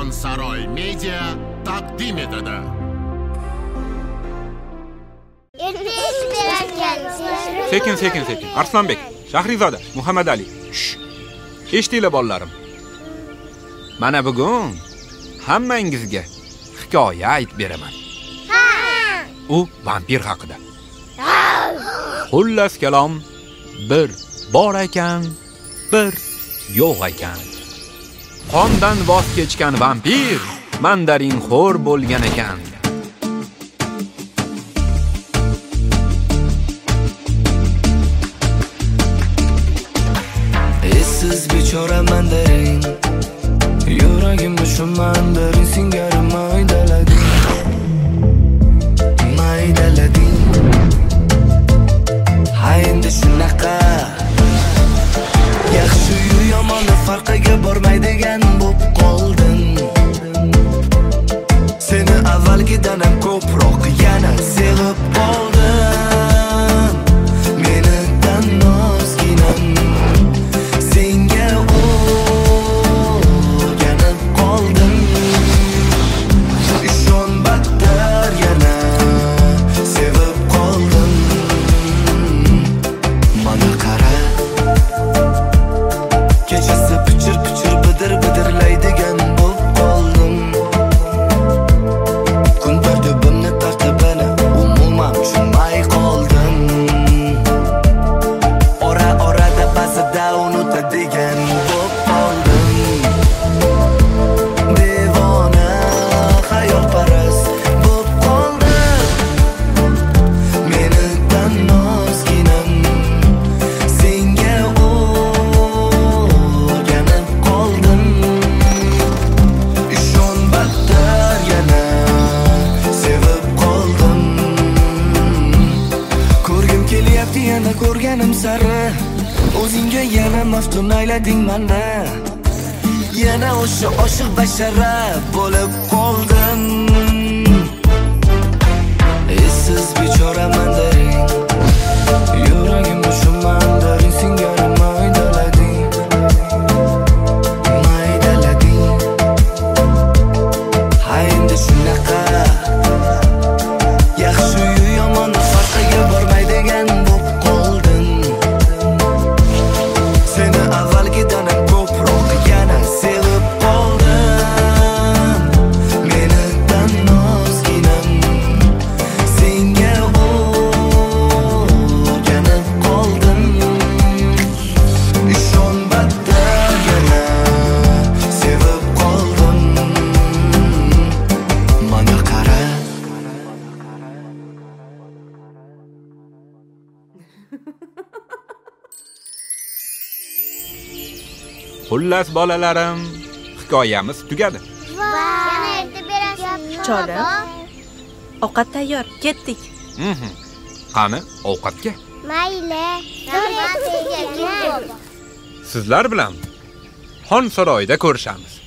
Xon Saroy Media taqdim etadi. Sekin. Arslonbek, Shahrizoda, Muhammad Ali. Eshitinglar bolalarim. Mana bugun hammangizga hikoya aytib beraman. U vampir haqida. Xullas kalom, bir bor ekan, bir yo'q ekan. Qondan voz kechgan vampir mandarinxo'r bo'lgan ekan. Siz bechora mandarin, yuragimni shu mandarin singari maydalading. Ha endi shunaqa yaxshi-yu yomonni farqiga bormaydigan bo'p qoldin. Seni avvalgidan ham ko'proq yana sevib qoldim. Meni tannosginam senga o'rganib qoldim. Ishon battar yana sevib qoldim. Mana qara, kechasi pichir bidirlaydigan bo'p qoldim. Kun tartibimni tartibini umuman tushunmay qoldim. Ora-orada ba'zida unutadigan bo'p qoldim. Devona xayolparast bo'p qoldim. Meni tannosginam senga o'rganib qoldim. Ishon battar yana sevib qoldim. Ko'rgim kelyapti yana ko'rganim sari, o'zingga yana maftun aylading meni. Yana o'sha oshiq bashara bo'lib qoldim. Siz bechora mandarin, yuragimni shu mandarin singari maydalading. Ha endi shunaqa yaxshi-yu yomonni farqiga bormaydigan bo'p qoldin. Seni avvalgidan ham ko'proq yana sevib qoldim. Meni tannosginam senga o'rganib qoldim. Ishon battar yana sevib qoldim. Mana qara. Xullas bolalarim, hikoyamiz tugadi. Yana aytib berasiz. Cholim, ovqat tayyor, ketdik. Qani, ovqatga. Mayli. Sizlar bilan Xon saroyida ko'rishamiz.